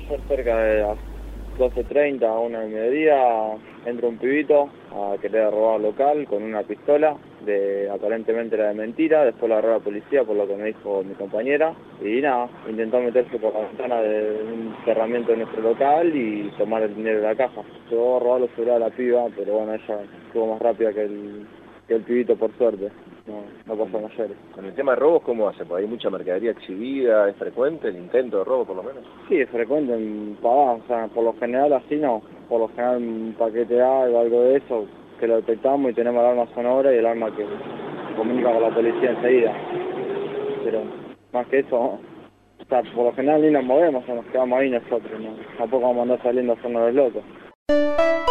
Ayer cerca de las 12:30 a 1 del mediodía entra un pibito a querer robar local con una pistola, aparentemente era de mentira, después la agarró la policía por lo que me dijo mi compañera y nada, intentó meterse por la ventana de un cerramiento de nuestro local y tomar el dinero de la caja. Llegó a robar los celulares a la piba, pero bueno, ella estuvo más rápida que el pibito por suerte. No pasó mayores. Con el tema de robos, ¿cómo hace? Porque hay mucha mercadería exhibida, ¿es frecuente el intento de robo por lo menos? Sí, es frecuente en Pavás, o sea, por lo general así no. Por lo general un paquete de algo de eso, que lo detectamos y tenemos el arma sonora y el arma que comunica con la policía enseguida. Pero más que eso, o sea, por lo general ni nos movemos, o sea, nos quedamos ahí nosotros, ¿no? Tampoco vamos a andar saliendo a hacernos los locos.